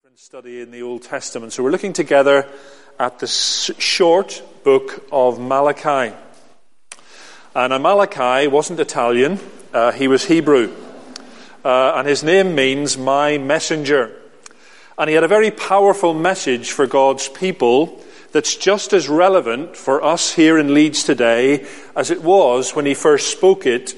Study in the Old Testament. So we're looking together at the short book of Malachi. And Malachi wasn't Italian, he was Hebrew. And his name means my messenger. And he had a very powerful message for God's people that's just as relevant for us here in Leeds today as it was when he first spoke it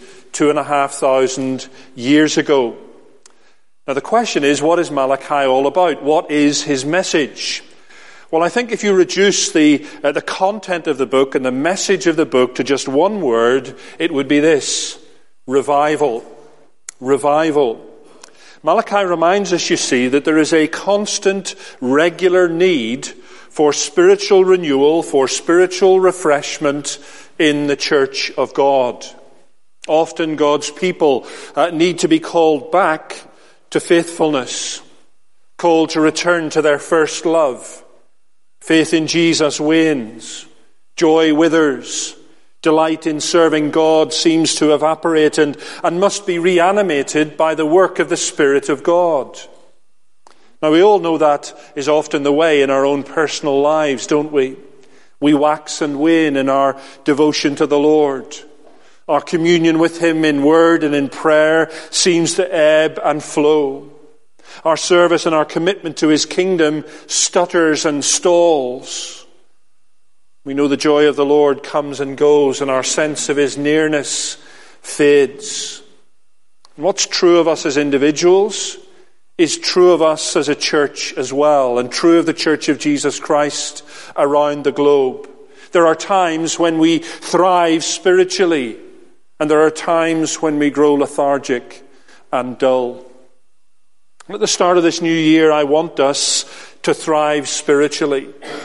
2,500 years ago. Now the question is, what is Malachi all about? What is his message? Well, I think if you reduce the content of the book and the message of the book to just one word, it would be this: revival. Revival. Malachi reminds us, you see, that there is a constant, regular need for spiritual renewal, for spiritual refreshment in the church of God. Often God's people need to be called back to faithfulness, called to return to their first love. Faith in Jesus wanes, joy withers, delight in serving God seems to evaporate and must be reanimated by the work of the Spirit of God. Now we all know that is often the way in our own personal lives, don't we? We wax and wane in our devotion to the Lord. Our communion with him in word and in prayer seems to ebb and flow. Our service and our commitment to his kingdom stutters and stalls. We know the joy of the Lord comes and goes, and our sense of his nearness fades. And what's true of us as individuals is true of us as a church as well, and true of the Church of Jesus Christ around the globe. There are times when we thrive spiritually, and there are times when we grow lethargic and dull. At the start of this new year, I want us to thrive spiritually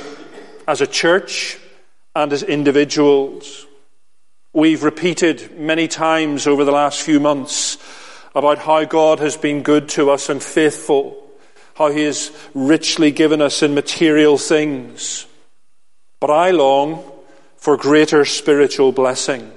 as a church and as individuals. We've repeated many times over the last few months about how God has been good to us and faithful, how he has richly given us in material things. But I long for greater spiritual blessing.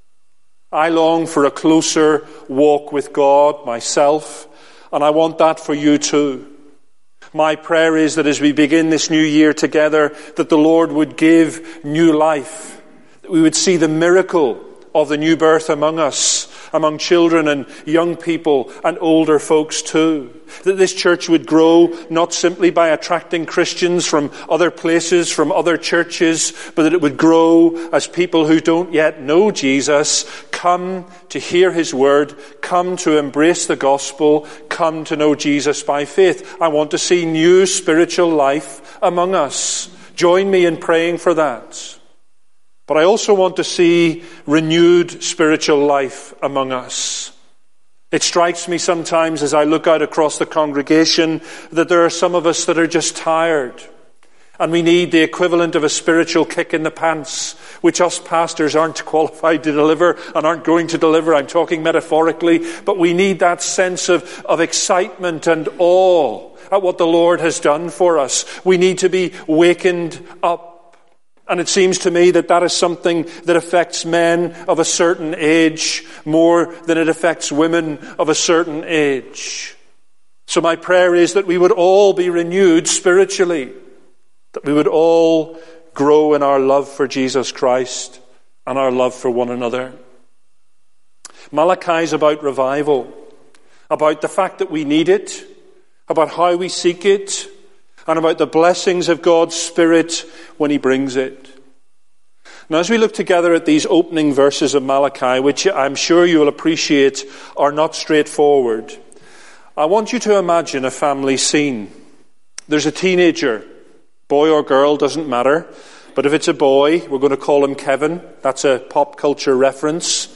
I long for a closer walk with God myself, and I want that for you too. My prayer is that as we begin this new year together, that the Lord would give new life, that we would see the miracle of the new birth among us, among children and young people and older folks too. That this church would grow not simply by attracting Christians from other places, from other churches, but that it would grow as people who don't yet know Jesus come to hear his word, come to embrace the gospel, come to know Jesus by faith. I want to see new spiritual life among us. Join me in praying for that. But I also want to see renewed spiritual life among us. It strikes me sometimes as I look out across the congregation that there are some of us that are just tired. And we need the equivalent of a spiritual kick in the pants, which us pastors aren't qualified to deliver and aren't going to deliver. I'm talking metaphorically. But we need that sense of excitement and awe at what the Lord has done for us. We need to be wakened up. And it seems to me that is something that affects men of a certain age more than it affects women of a certain age. So my prayer is that we would all be renewed spiritually, that we would all grow in our love for Jesus Christ and our love for one another. Malachi is about revival, about the fact that we need it, about how we seek it, and about the blessings of God's Spirit when he brings it. Now, as we look together at these opening verses of Malachi, which I'm sure you will appreciate are not straightforward, I want you to imagine a family scene. There's a teenager, boy or girl, doesn't matter. But if it's a boy, we're going to call him Kevin. That's a pop culture reference.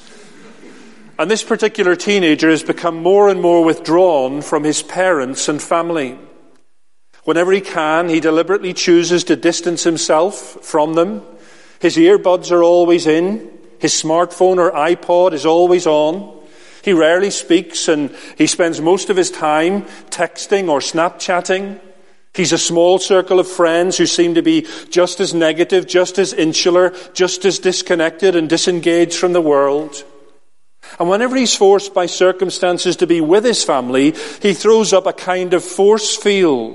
And this particular teenager has become more and more withdrawn from his parents and family. Whenever he can, he deliberately chooses to distance himself from them. His earbuds are always in. His smartphone or iPod is always on. He rarely speaks, and he spends most of his time texting or Snapchatting. He's a small circle of friends who seem to be just as negative, just as insular, just as disconnected and disengaged from the world. And whenever he's forced by circumstances to be with his family, he throws up a kind of force field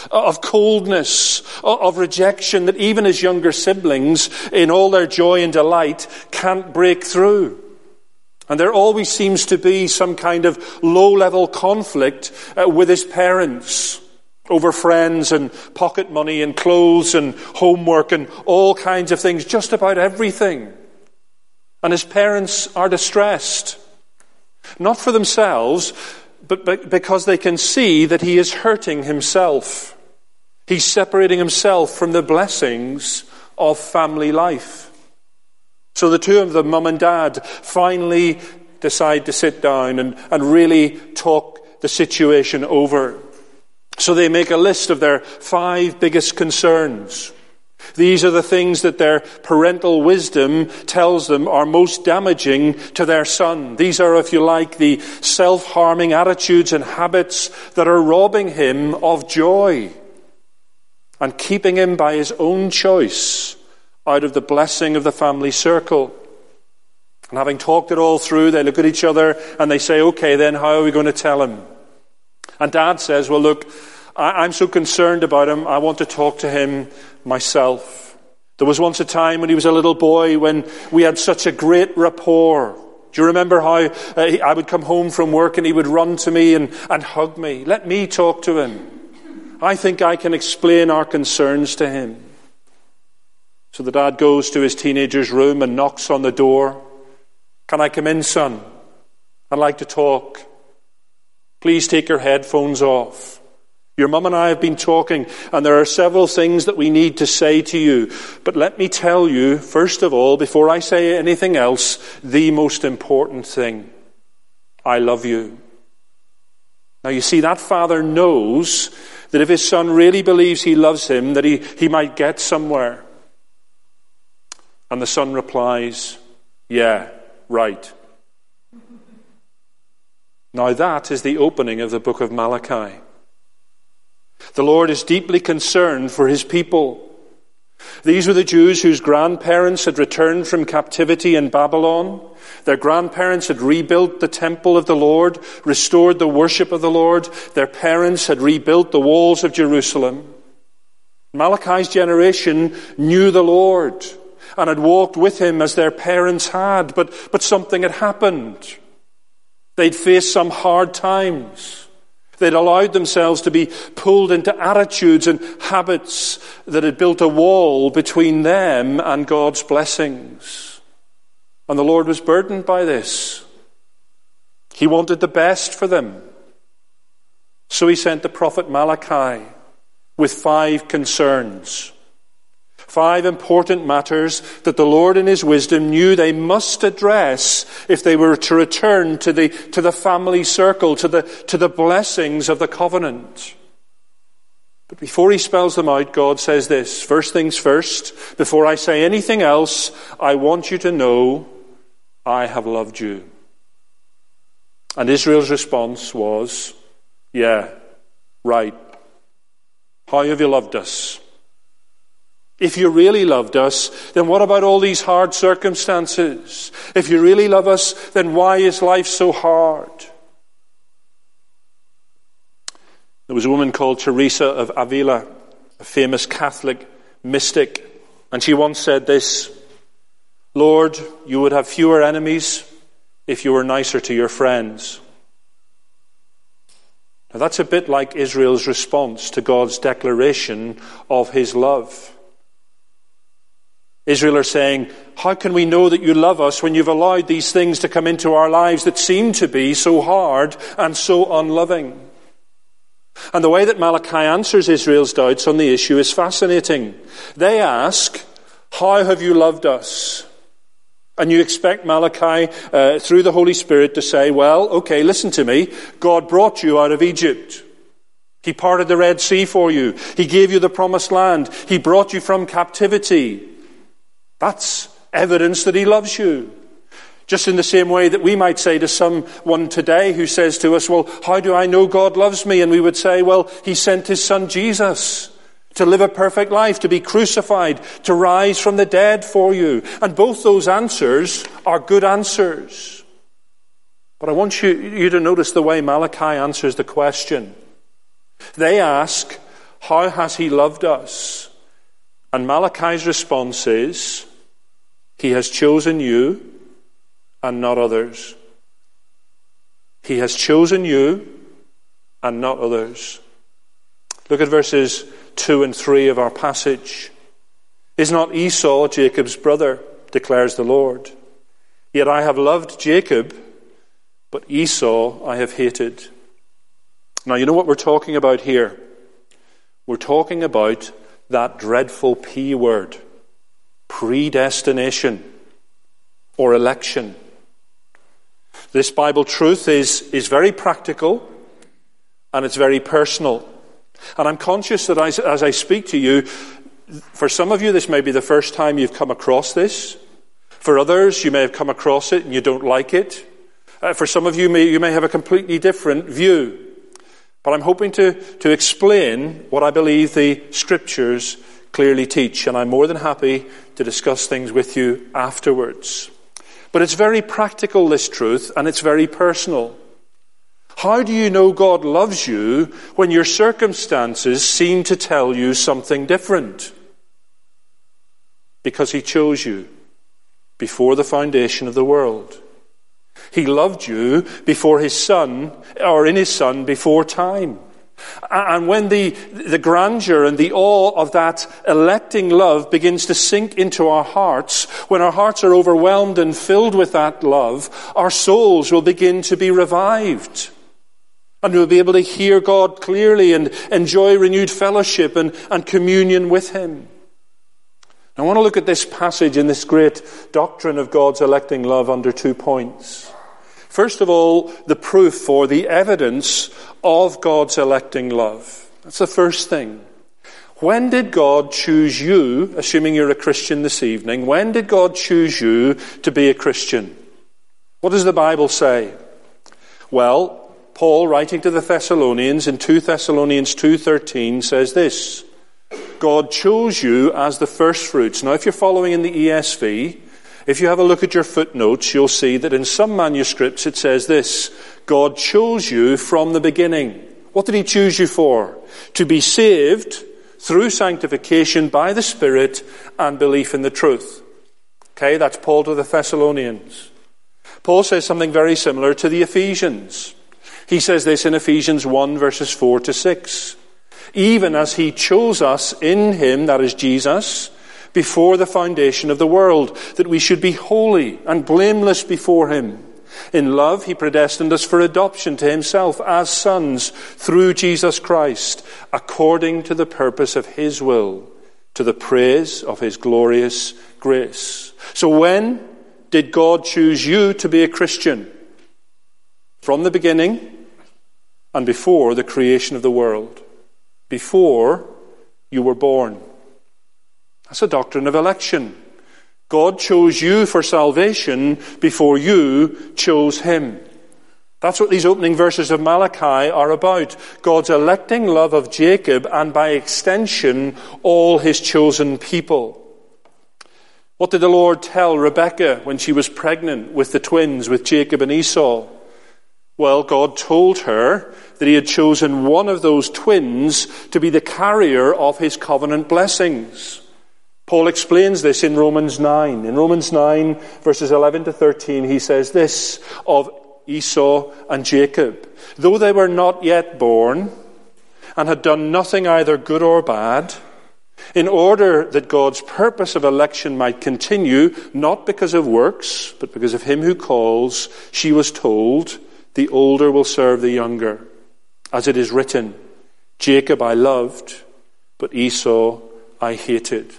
of coldness, of rejection that even his younger siblings, in all their joy and delight, can't break through. And there always seems to be some kind of low-level conflict with his parents over friends and pocket money and clothes and homework and all kinds of things, just about everything. And his parents are distressed, not for themselves, but because they can see that he is hurting himself. He's separating himself from the blessings of family life. So the two of them, mum and dad, finally decide to sit down and really talk the situation over. So they make a list of their 5 biggest concerns. These are the things that their parental wisdom tells them are most damaging to their son. These are, if you like, the self-harming attitudes and habits that are robbing him of joy and keeping him by his own choice out of the blessing of the family circle. And having talked it all through, they look at each other and they say, okay, then how are we going to tell him? And dad says, well, look, I'm so concerned about him, I want to talk to him myself. There was once a time when he was a little boy when we had such a great rapport. Do you remember how I would come home from work and he would run to me and hug me? Let me talk to him. I think I can explain our concerns to him. So the dad goes to his teenager's room and knocks on the door. Can I come in, son? I'd like to talk. Please take your headphones off. Your mum and I have been talking, and there are several things that we need to say to you. But let me tell you, first of all, before I say anything else, the most important thing. I love you. Now you see, that father knows that if his son really believes he loves him, that he might get somewhere. And the son replies, yeah, right. Now that is the opening of the book of Malachi. The Lord is deeply concerned for his people. These were the Jews whose grandparents had returned from captivity in Babylon. Their grandparents had rebuilt the temple of the Lord, restored the worship of the Lord. Their parents had rebuilt the walls of Jerusalem. Malachi's generation knew the Lord and had walked with him as their parents had, but something had happened. They'd faced some hard times. They'd allowed themselves to be pulled into attitudes and habits that had built a wall between them and God's blessings. And the Lord was burdened by this. He wanted the best for them. So he sent the prophet Malachi with 5 concerns. 5 important matters that the Lord in his wisdom knew they must address if they were to return to the family circle, to the blessings of the covenant. But before he spells them out, God says this: first things first, before I say anything else, I want you to know I have loved you. And Israel's response was, yeah, right. How have you loved us? If you really loved us, then what about all these hard circumstances? If you really love us, then why is life so hard? There was a woman called Teresa of Avila, a famous Catholic mystic, and she once said this: Lord, you would have fewer enemies if you were nicer to your friends. Now that's a bit like Israel's response to God's declaration of his love. Israel are saying, how can we know that you love us when you've allowed these things to come into our lives that seem to be so hard and so unloving? And the way that Malachi answers Israel's doubts on the issue is fascinating. They ask, how have you loved us? And you expect Malachi, through the Holy Spirit, to say, well, okay, listen to me. God brought you out of Egypt. He parted the Red Sea for you. He gave you the promised land. He brought you from captivity. That's evidence that he loves you. Just in the same way that we might say to someone today who says to us, well, how do I know God loves me? And we would say, well, he sent his son Jesus to live a perfect life, to be crucified, to rise from the dead for you. And both those answers are good answers. But I want you to notice the way Malachi answers the question. They ask, How has he loved us? And Malachi's response is, he has chosen you and not others. He has chosen you and not others. Look at verses 2 and 3 of our passage. Is not Esau Jacob's brother, declares the Lord? Yet I have loved Jacob, but Esau I have hated. Now, you know what we're talking about here? We're talking about that dreadful P word, predestination or election. This Bible truth is very practical and it's very personal. And I'm conscious that as I speak to you, for some of you this may be the first time you've come across this. For others, you may have come across it and you don't like it. For some of you, you may have a completely different view. But I'm hoping to explain what I believe the Scriptures clearly teach. And I'm more than happy to discuss things with you afterwards. But it's very practical, this truth, and it's very personal. How do you know God loves you when your circumstances seem to tell you something different? Because he chose you before the foundation of the world. He loved you before his Son, or in his Son before time. And when the grandeur and the awe of that electing love begins to sink into our hearts, when our hearts are overwhelmed and filled with that love, our souls will begin to be revived. And we'll be able to hear God clearly and enjoy renewed fellowship and communion with him. I want to look at this passage in this great doctrine of God's electing love under 2 points. First of all, the proof or the evidence of God's electing love. That's the first thing. When did God choose you, assuming you're a Christian this evening, when did God choose you to be a Christian? What does the Bible say? Well, Paul, writing to the Thessalonians in 2 Thessalonians 2:13, says this: God chose you as the first fruits. Now, if you're following in the ESV, if you have a look at your footnotes, you'll see that in some manuscripts it says this: God chose you from the beginning. What did he choose you for? To be saved through sanctification by the Spirit and belief in the truth. Okay, that's Paul to the Thessalonians. Paul says something very similar to the Ephesians. He says this in Ephesians 1 verses 4 to 6. Even as he chose us in him, that is Jesus, before the foundation of the world, that we should be holy and blameless before him. In love, he predestined us for adoption to himself as sons through Jesus Christ, according to the purpose of his will, to the praise of his glorious grace. So when did God choose you to be a Christian? From the beginning and before the creation of the world. Before you were born. That's a doctrine of election. God chose you for salvation before you chose him. That's what these opening verses of Malachi are about. God's electing love of Jacob and by extension all his chosen people. What did the Lord tell Rebekah when she was pregnant with the twins, with Jacob and Esau? Well, God told her that he had chosen one of those twins to be the carrier of his covenant blessings. Paul explains this in Romans 9. In Romans 9, verses 11 to 13, he says this of Esau and Jacob: though they were not yet born and had done nothing either good or bad, in order that God's purpose of election might continue, not because of works, but because of him who calls, she was told, the older will serve the younger. As it is written, Jacob I loved, but Esau I hated.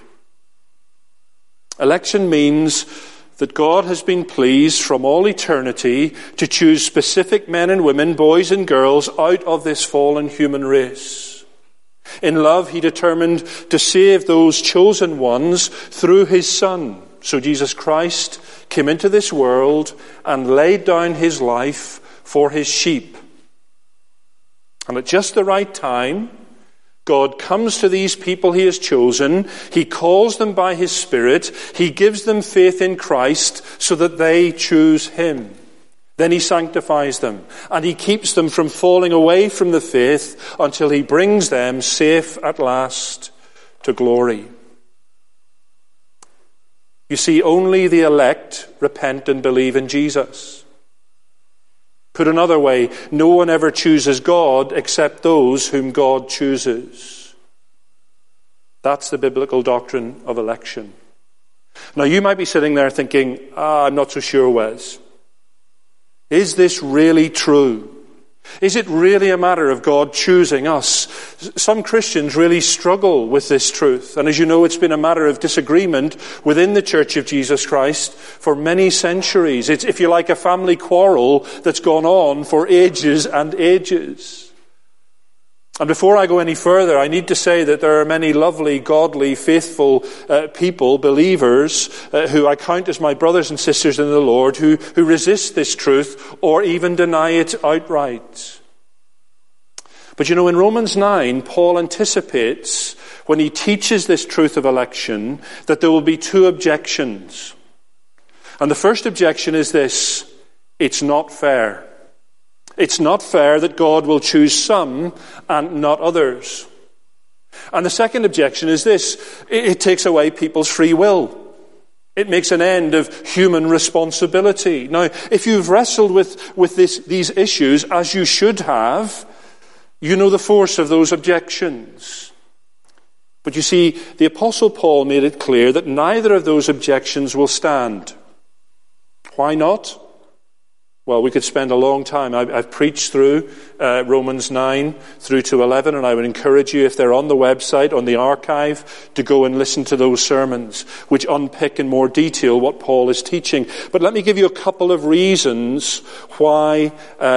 Election means that God has been pleased from all eternity to choose specific men and women, boys and girls, out of this fallen human race. In love, he determined to save those chosen ones through his Son. So Jesus Christ came into this world and laid down his life for his sheep. And at just the right time, God comes to these people he has chosen. He calls them by his Spirit. He gives them faith in Christ so that they choose him. Then he sanctifies them, and he keeps them from falling away from the faith until he brings them safe at last to glory. You see, only the elect repent and believe in Jesus. Put another way, no one ever chooses God except those whom God chooses. That's the biblical doctrine of election. Now you might be sitting there thinking, I'm not so sure, Wes. Is this really true? Is it really a matter of God choosing us? Some Christians really struggle with this truth. And as you know, it's been a matter of disagreement within the Church of Jesus Christ for many centuries. It's, if you like, a family quarrel that's gone on for ages and ages. And before I go any further, I need to say that there are many lovely, godly, faithful people, believers, who I count as my brothers and sisters in the Lord, who resist this truth or even deny it outright. But you know, in Romans 9, Paul anticipates, when he teaches this truth of election, that there will be two objections. And the first objection is this: it's not fair. It's not fair that God will choose some and not others. And the second objection is this: it takes away people's free will. It makes an end of human responsibility. Now, if you've wrestled with these issues, as you should have, you know the force of those objections. But you see, the Apostle Paul made it clear that neither of those objections will stand. Why not? Well, we could spend a long time. I've preached through Romans 9 through to 11, and I would encourage you, if they're on the website, on the archive, to go and listen to those sermons, which unpick in more detail what Paul is teaching. But let me give you a couple of reasons why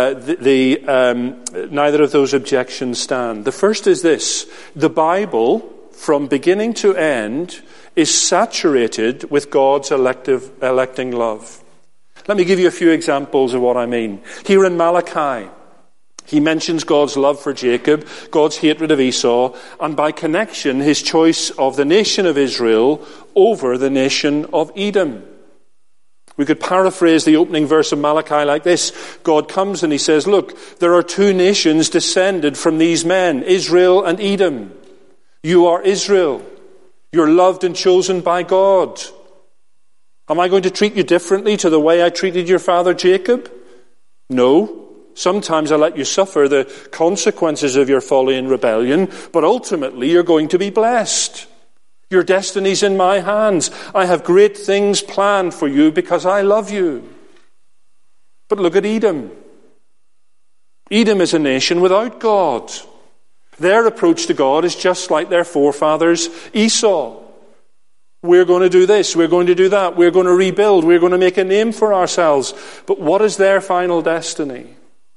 neither of those objections stand. The first is this: the Bible, from beginning to end, is saturated with God's electing love. Let me give you a few examples of what I mean. Here in Malachi, he mentions God's love for Jacob, God's hatred of Esau, and by connection, his choice of the nation of Israel over the nation of Edom. We could paraphrase the opening verse of Malachi like this. God comes and he says, look, there are two nations descended from these men, Israel and Edom. You are Israel. You're loved and chosen by God. Am I going to treat you differently to the way I treated your father Jacob? No. Sometimes I let you suffer the consequences of your folly and rebellion, but ultimately you're going to be blessed. Your destiny's in my hands. I have great things planned for you because I love you. But look at Edom. Edom is a nation without God. Their approach to God is just like their forefathers Esau. We're going to do this, we're going to do that, we're going to rebuild, we're going to make a name for ourselves. But what is their final destiny?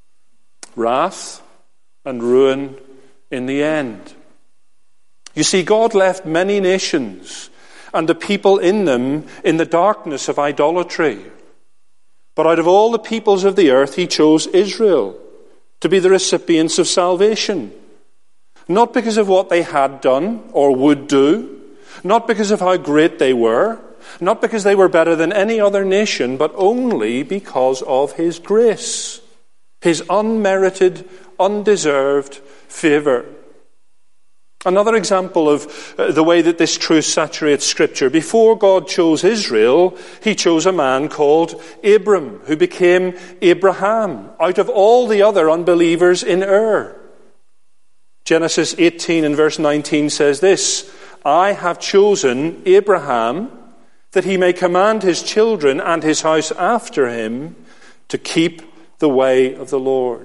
Wrath and ruin in the end. You see, God left many nations and the people in them in the darkness of idolatry. But out of all the peoples of the earth, he chose Israel to be the recipients of salvation. Not because of what they had done or would do, not because of how great they were, not because they were better than any other nation, but only because of his grace, his unmerited, undeserved favor. Another example of the way that this truth saturates Scripture. Before God chose Israel, he chose a man called Abram, who became Abraham, out of all the other unbelievers in Ur. Genesis 18 and verse 19 says this: I have chosen Abraham that he may command his children and his house after him to keep the way of the Lord.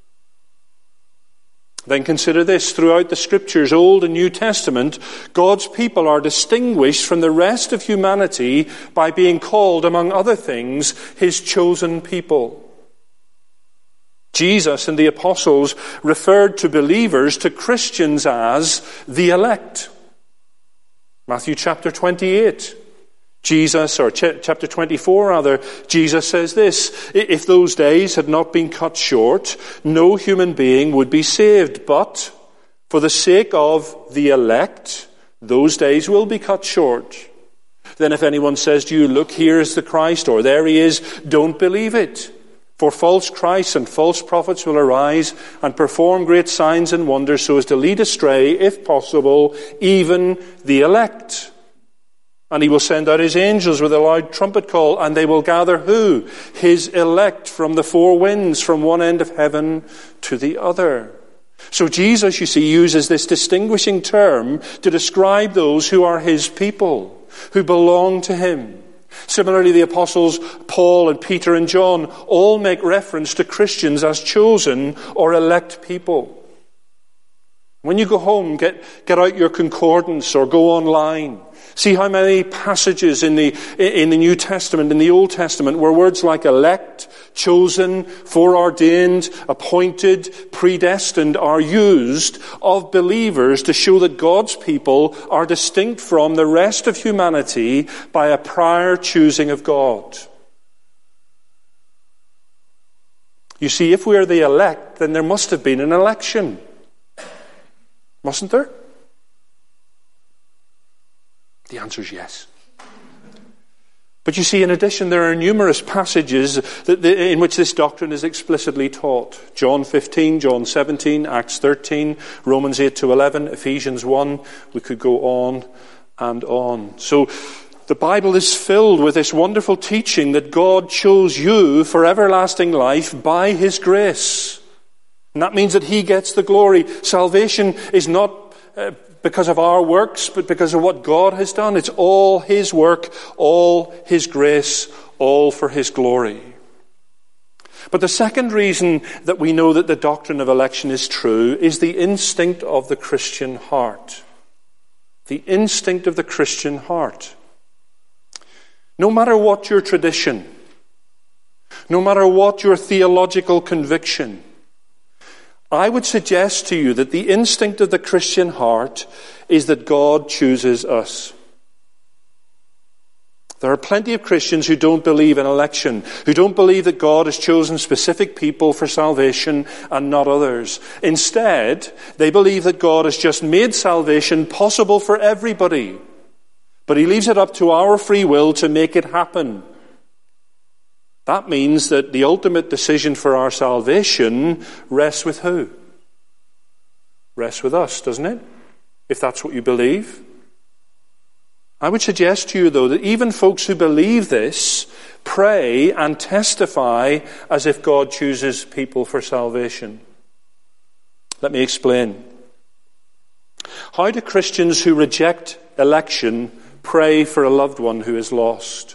Then consider this: throughout the Scriptures, Old and New Testament, God's people are distinguished from the rest of humanity by being called, among other things, his chosen people. Jesus and the apostles referred to believers, to Christians, as the elect. Matthew chapter 28, chapter 24 rather, Jesus says this: if those days had not been cut short, no human being would be saved. But for the sake of the elect, those days will be cut short. Then if anyone says to you, look, here is the Christ, or there he is, don't believe it. For false Christs and false prophets will arise and perform great signs and wonders so as to lead astray, if possible, even the elect. And he will send out his angels with a loud trumpet call, and they will gather who? His elect from the four winds, from one end of heaven to the other. So Jesus, you see, uses this distinguishing term to describe those who are his people, who belong to him. Similarly, the apostles Paul and Peter and John all make reference to Christians as chosen or elect people. When you go home, get out your concordance or go online. See how many passages in the New Testament, in the Old Testament, where words like elect, chosen, foreordained, appointed, predestined are used of believers to show that God's people are distinct from the rest of humanity by a prior choosing of God. You see, if we are the elect, then there must have been an election. Mustn't there? The answer is yes. But you see, in addition, there are numerous passages in which this doctrine is explicitly taught. John 15, John 17, Acts 13, Romans 8 to 11, Ephesians 1. We could go on and on. So the Bible is filled with this wonderful teaching that God chose you for everlasting life by his grace. And that means that he gets the glory. Salvation is not because of our works, but because of what God has done. It's all his work, all his grace, all for his glory. But the second reason that we know that the doctrine of election is true is the instinct of the Christian heart. The instinct of the Christian heart. No matter what your tradition, no matter what your theological conviction, I would suggest to you that the instinct of the Christian heart is that God chooses us. There are plenty of Christians who don't believe in election, who don't believe that God has chosen specific people for salvation and not others. Instead, they believe that God has just made salvation possible for everybody, but he leaves it up to our free will to make it happen. That means that the ultimate decision for our salvation rests with who? Rests with us, doesn't it? If that's what you believe. I would suggest to you, though, that even folks who believe this pray and testify as if God chooses people for salvation. Let me explain. How do Christians who reject election pray for a loved one who is lost?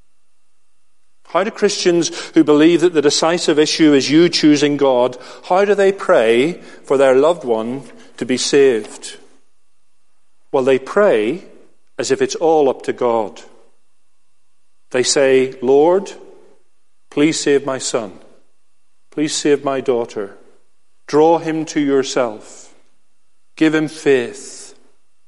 How do Christians who believe that the decisive issue is you choosing God, how do they pray for their loved one to be saved? Well, they pray as if it's all up to God. They say, Lord, please save my son. Please save my daughter. Draw him to yourself. Give him faith.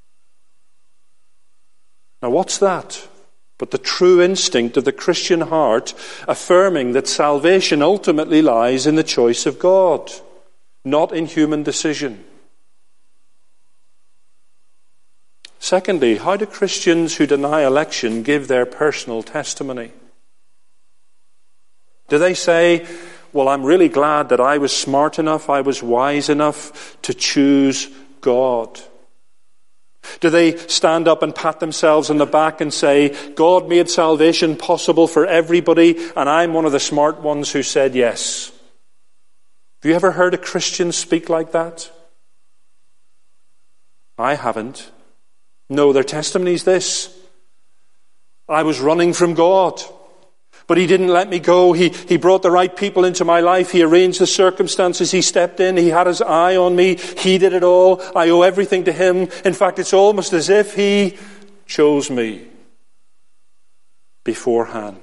Now, what's that? But the true instinct of the Christian heart, affirming that salvation ultimately lies in the choice of God, not in human decision. Secondly, how do Christians who deny election give their personal testimony? Do they say, well, I'm really glad that I was smart enough, I was wise enough to choose God? Do they stand up and pat themselves on the back and say, God made salvation possible for everybody, and I'm one of the smart ones who said yes? Have you ever heard a Christian speak like that? I haven't. No, their testimony is this. I was running from God, but he didn't let me go. He brought the right people into my life. He arranged the circumstances. He stepped in. He had his eye on me. He did it all. I owe everything to him. In fact, it's almost as if he chose me beforehand.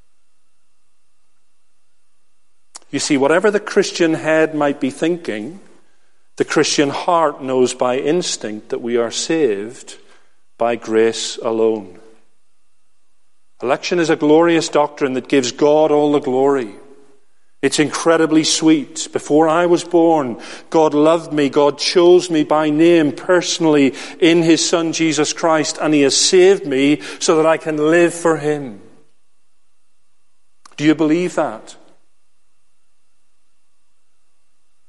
You see, whatever the Christian head might be thinking, the Christian heart knows by instinct that we are saved by grace alone. Election is a glorious doctrine that gives God all the glory. It's incredibly sweet. Before I was born, God loved me. God chose me by name personally in his Son Jesus Christ, and he has saved me so that I can live for him. Do you believe that?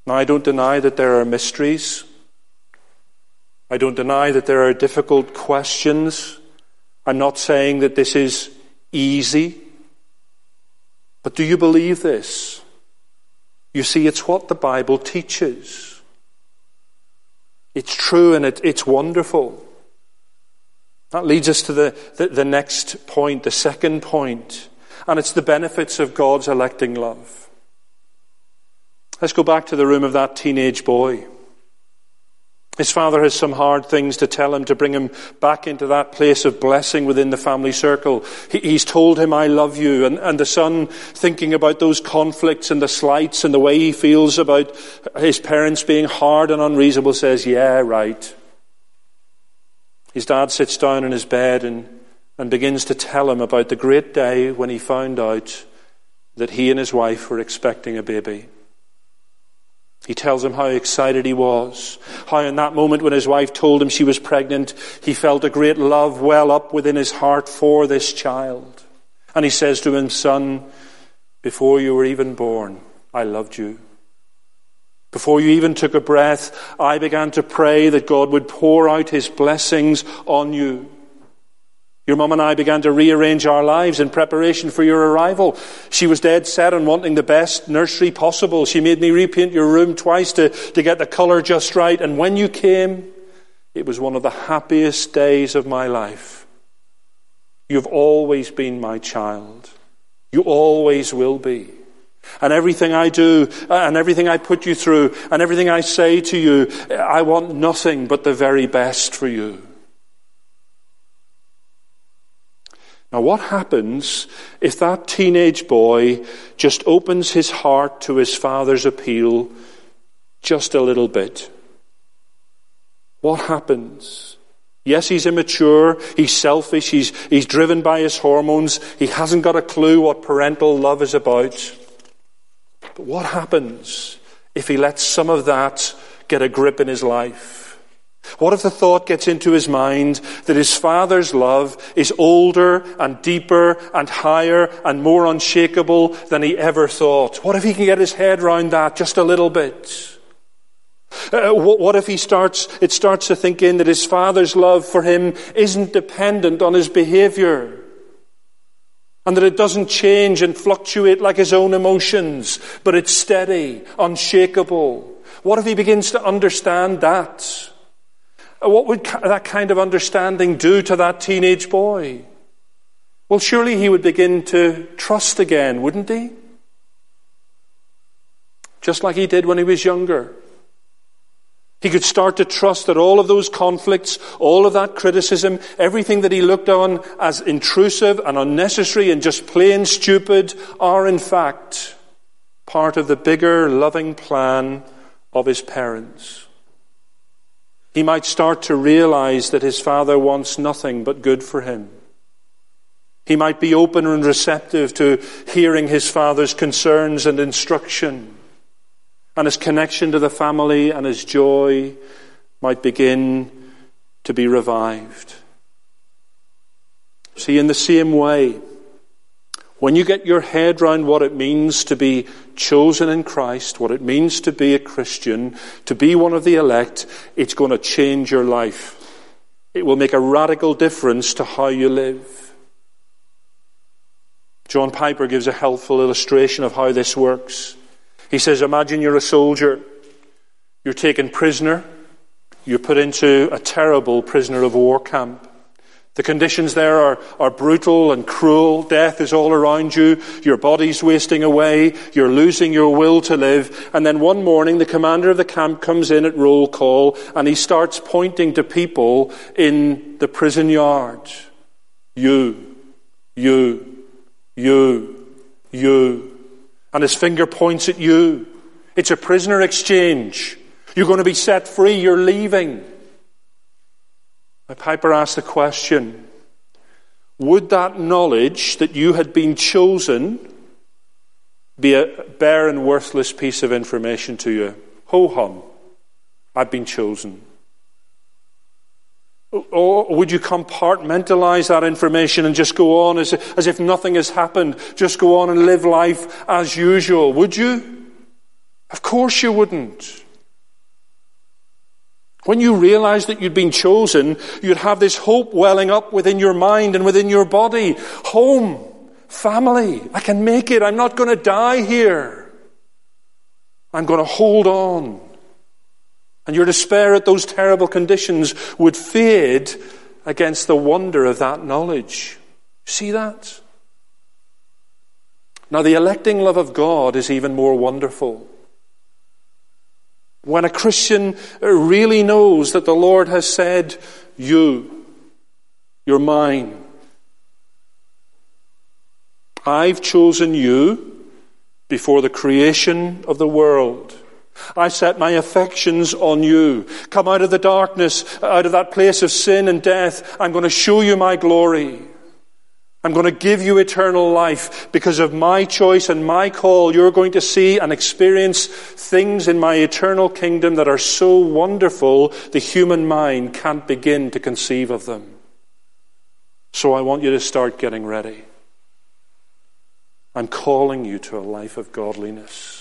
Now, I don't deny that there are mysteries. I don't deny that there are difficult questions. I'm not saying that this is easy. But do you believe this? You see, it's what the Bible teaches. It's true and it's wonderful. That leads us to the next point, the second point. And it's the benefits of God's electing love. Let's go back to the room of that teenage boy. His father has some hard things to tell him to bring him back into that place of blessing within the family circle. He's told him, I love you. And the son, thinking about those conflicts and the slights and the way he feels about his parents being hard and unreasonable, says, yeah, right. His dad sits down in his bed and begins to tell him about the great day when he found out that he and his wife were expecting a baby. He tells him how excited he was, how in that moment when his wife told him she was pregnant, he felt a great love well up within his heart for this child. And he says to him, son, before you were even born, I loved you. Before you even took a breath, I began to pray that God would pour out his blessings on you. Your mum and I began to rearrange our lives in preparation for your arrival. She was dead set on wanting the best nursery possible. She made me repaint your room twice to get the colour just right. And when you came, it was one of the happiest days of my life. You've always been my child. You always will be. And everything I do, and everything I put you through, and everything I say to you, I want nothing but the very best for you. Now, what happens if that teenage boy just opens his heart to his father's appeal just a little bit? What happens? Yes, he's immature, he's selfish, he's driven by his hormones, he hasn't got a clue what parental love is about. But what happens if he lets some of that get a grip in his life? What if the thought gets into his mind that his father's love is older and deeper and higher and more unshakable than he ever thought? What if he can get his head around that just a little bit? What if it starts to think in that his father's love for him isn't dependent on his behavior? And that it doesn't change and fluctuate like his own emotions, but it's steady, unshakable. What if he begins to understand that? What would that kind of understanding do to that teenage boy? Well, surely he would begin to trust again, wouldn't he? Just like he did when he was younger. He could start to trust that all of those conflicts, all of that criticism, everything that he looked on as intrusive and unnecessary and just plain stupid are in fact part of the bigger loving plan of his parents. He might start to realize that his father wants nothing but good for him. He might be open and receptive to hearing his father's concerns and instruction. And his connection to the family and his joy might begin to be revived. See, in the same way, when you get your head round what it means to be chosen in Christ, what it means to be a Christian, to be one of the elect, it's going to change your life. It will make a radical difference to how you live. John Piper gives a helpful illustration of how this works. He says, imagine you're a soldier. You're taken prisoner. You're put into a terrible prisoner of war camp. The conditions there are brutal and cruel. Death is all around you. Your body's wasting away. You're losing your will to live. And then one morning, the commander of the camp comes in at roll call and he starts pointing to people in the prison yard. You. And his finger points at you. It's a prisoner exchange. You're going to be set free. You're leaving. Piper asked the question, would that knowledge that you had been chosen be a bare and worthless piece of information to you? Ho-hum, I've been chosen. Or would you compartmentalize that information and just go on as if nothing has happened? Just go on and live life as usual, would you? Of course you wouldn't. When you realized that you'd been chosen, you'd have this hope welling up within your mind and within your body. Home, family, I can make it. I'm not going to die here. I'm going to hold on. And your despair at those terrible conditions would fade against the wonder of that knowledge. See that? Now, the electing love of God is even more wonderful. When a Christian really knows that the Lord has said, you're mine. I've chosen you before the creation of the world. I set my affections on you. Come out of the darkness, out of that place of sin and death. I'm going to show you my glory. I'm going to give you eternal life. Because of my choice and my call, you're going to see and experience things in my eternal kingdom that are so wonderful, the human mind can't begin to conceive of them. So I want you to start getting ready. I'm calling you to a life of godliness.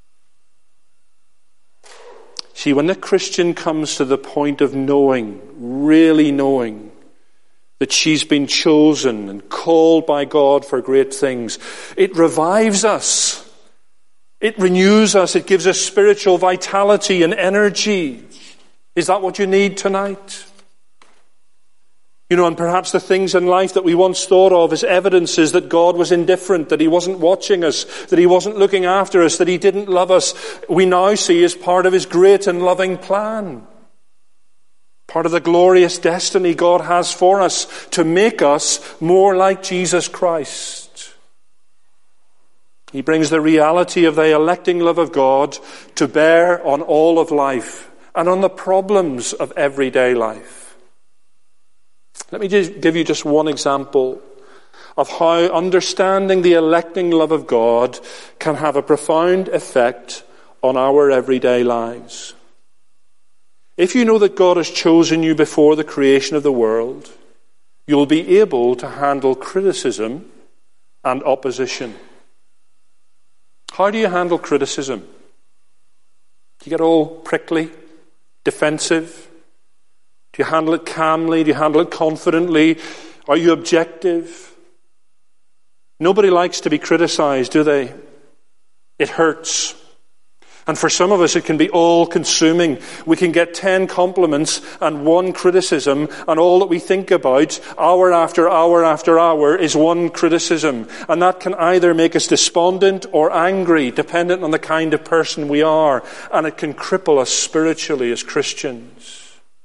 See, when the Christian comes to the point of knowing, really knowing, that she's been chosen and called by God for great things, it revives us. It renews us. It gives us spiritual vitality and energy. Is that what you need tonight? You know, and perhaps the things in life that we once thought of as evidences that God was indifferent, that he wasn't watching us, that he wasn't looking after us, that he didn't love us, we now see as part of his great and loving plan. Part of the glorious destiny God has for us to make us more like Jesus Christ. He brings the reality of the electing love of God to bear on all of life and on the problems of everyday life. Let me just give you just one example of how understanding the electing love of God can have a profound effect on our everyday lives. If you know that God has chosen you before the creation of the world, you'll be able to handle criticism and opposition. How do you handle criticism? Do you get all prickly, defensive? Do you handle it calmly? Do you handle it confidently? Are you objective? Nobody likes to be criticized, do they? It hurts. And for some of us, it can be all-consuming. We can get 10 compliments and 1 criticism, and all that we think about, hour after hour after hour, is 1 criticism. And that can either make us despondent or angry, dependent on the kind of person we are. And it can cripple us spiritually as Christians.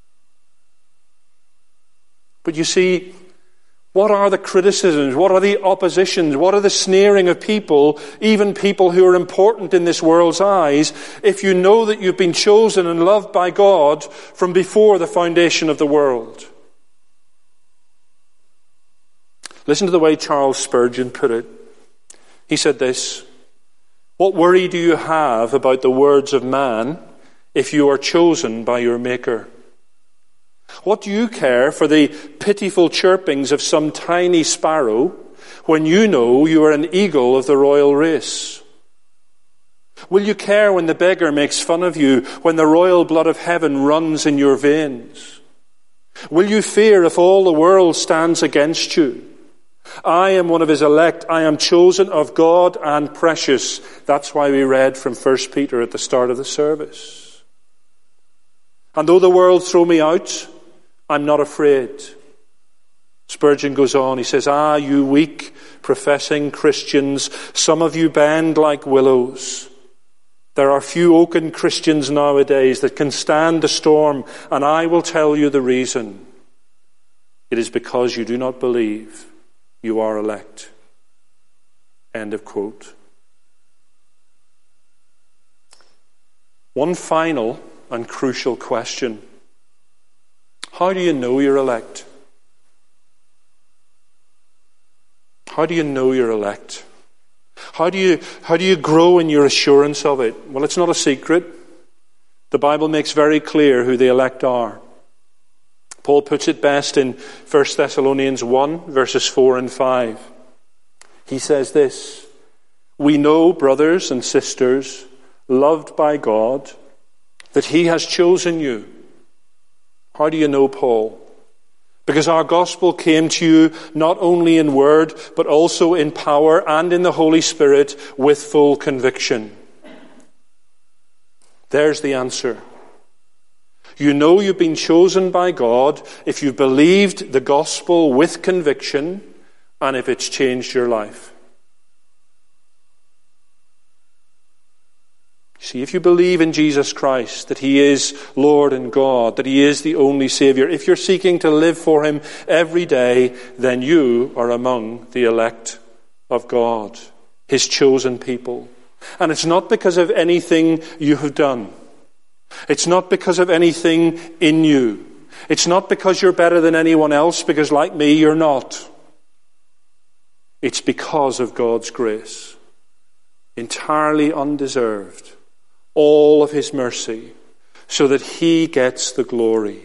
But you see, what are the criticisms? What are the oppositions? What are the sneering of people, even people who are important in this world's eyes, if you know that you've been chosen and loved by God from before the foundation of the world? Listen to the way Charles Spurgeon put it. He said this: "What worry do you have about the words of man if you are chosen by your Maker? What do you care for the pitiful chirpings of some tiny sparrow when you know you are an eagle of the royal race? Will you care when the beggar makes fun of you, when the royal blood of heaven runs in your veins? Will you fear if all the world stands against you? I am one of his elect. I am chosen of God and precious." That's why we read from 1 Peter at the start of the service. "And though the world throw me out, I'm not afraid." Spurgeon goes on, he says, "Ah, you weak, professing Christians, some of you bend like willows. There are few oaken Christians nowadays that can stand the storm, and I will tell you the reason. It is because you do not believe you are elect." End of quote. One final and crucial question. How do you know you're elect? How do you know you're elect? How do you grow in your assurance of it? Well, it's not a secret. The Bible makes very clear who the elect are. Paul puts it best in 1 Thessalonians 1, verses 4 and 5. He says this: "We know, brothers and sisters, loved by God, that he has chosen you. How do you know, Paul? Because our gospel came to you not only in word, but also in power and in the Holy Spirit with full conviction. There's the answer. You know you've been chosen by God if you've believed the gospel with conviction and if it's changed your life. See, if you believe in Jesus Christ, that he is Lord and God, that he is the only Savior, if you're seeking to live for him every day, then you are among the elect of God, his chosen people. And it's not because of anything you have done. It's not because of anything in you. It's not because you're better than anyone else, because like me, you're not. It's because of God's grace. Entirely undeserved. All of his mercy, so that he gets the glory.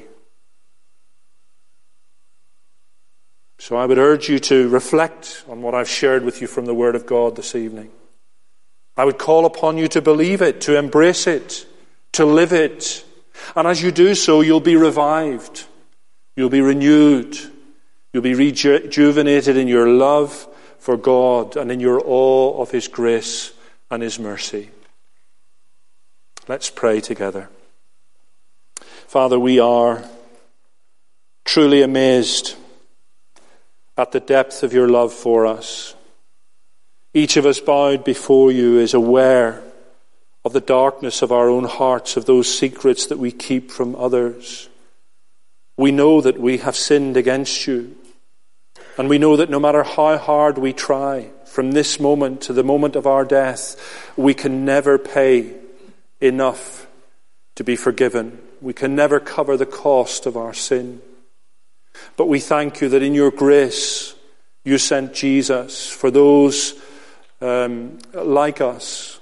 So I would urge you to reflect on what I've shared with you from the Word of God this evening. I would call upon you to believe it, to embrace it, to live it. And as you do so, you'll be revived. You'll be renewed. You'll be rejuvenated in your love for God and in your awe of his grace and his mercy. Let's pray together. Father, we are truly amazed at the depth of your love for us. Each of us bowed before you is aware of the darkness of our own hearts, of those secrets that we keep from others. We know that we have sinned against you. And we know that no matter how hard we try, from this moment to the moment of our death, we can never pay enough to be forgiven. We can never cover the cost of our sin. But we thank you that in your grace you sent Jesus for those like us,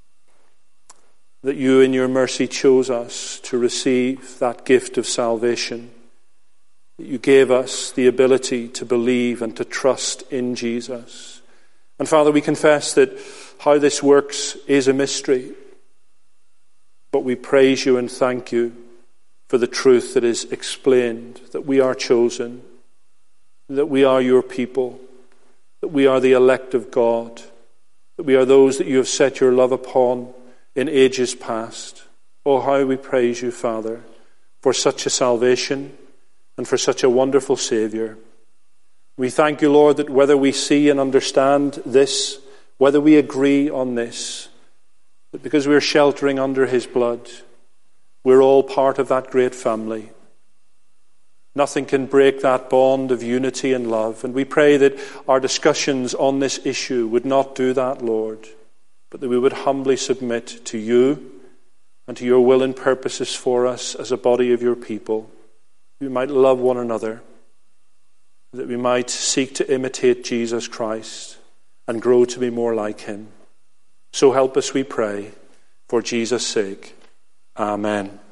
that you in your mercy chose us to receive that gift of salvation. That you gave us the ability to believe and to trust in Jesus. And Father, we confess that how this works is a mystery. But we praise you and thank you for the truth that is explained, that we are chosen, that we are your people, that we are the elect of God, that we are those that you have set your love upon in ages past. Oh, how we praise you, Father, for such a salvation and for such a wonderful Saviour. We thank you, Lord, that whether we see and understand this, whether we agree on this, that because we're sheltering under his blood, we're all part of that great family. Nothing can break that bond of unity and love. And we pray that our discussions on this issue would not do that, Lord, but that we would humbly submit to you and to your will and purposes for us as a body of your people. We might love one another, that we might seek to imitate Jesus Christ and grow to be more like him. So help us, we pray, for Jesus' sake. Amen.